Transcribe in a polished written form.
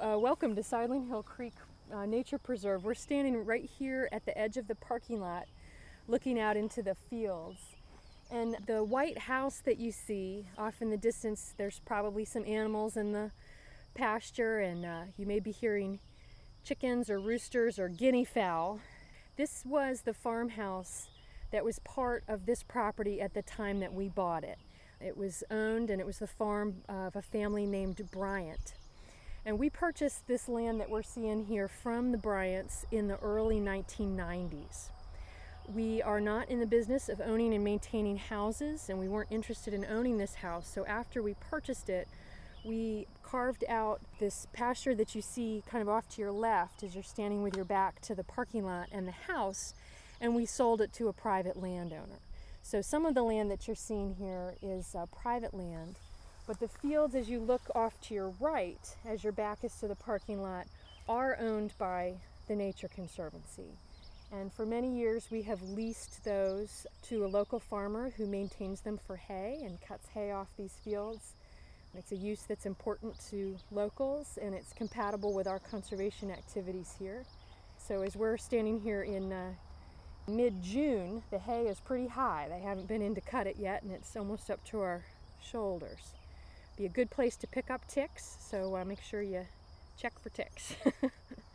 Welcome to Sidling Hill Creek Nature Preserve. We're standing right here at the edge of the parking lot looking out into the fields. And the white house that you see off in the distance, there's probably some animals in the pasture, and you may be hearing chickens or roosters or guinea fowl. This was the farmhouse that was part of this property at the time that we bought it. It was owned, and it was the farm of a family named Bryant. And we purchased this land that we're seeing here from the Bryants in the early 1990s. We are not in the business of owning and maintaining houses, and we weren't interested in owning this house. So after we purchased it, we carved out this pasture that you see kind of off to your left as you're standing with your back to the parking lot and the house, and we sold it to a private landowner. So some of the land that you're seeing here is private land, but the fields as you look off to your right, as your back is to the parking lot, are owned by the Nature Conservancy. And for many years we have leased those to a local farmer who maintains them for hay and cuts hay off these fields. It's a use that's important to locals, and it's compatible with our conservation activities here. So as we're standing here in mid-June, the hay is pretty high. They haven't been in to cut it yet, and it's almost up to our shoulders. Be a good place to pick up ticks, so make sure you check for ticks.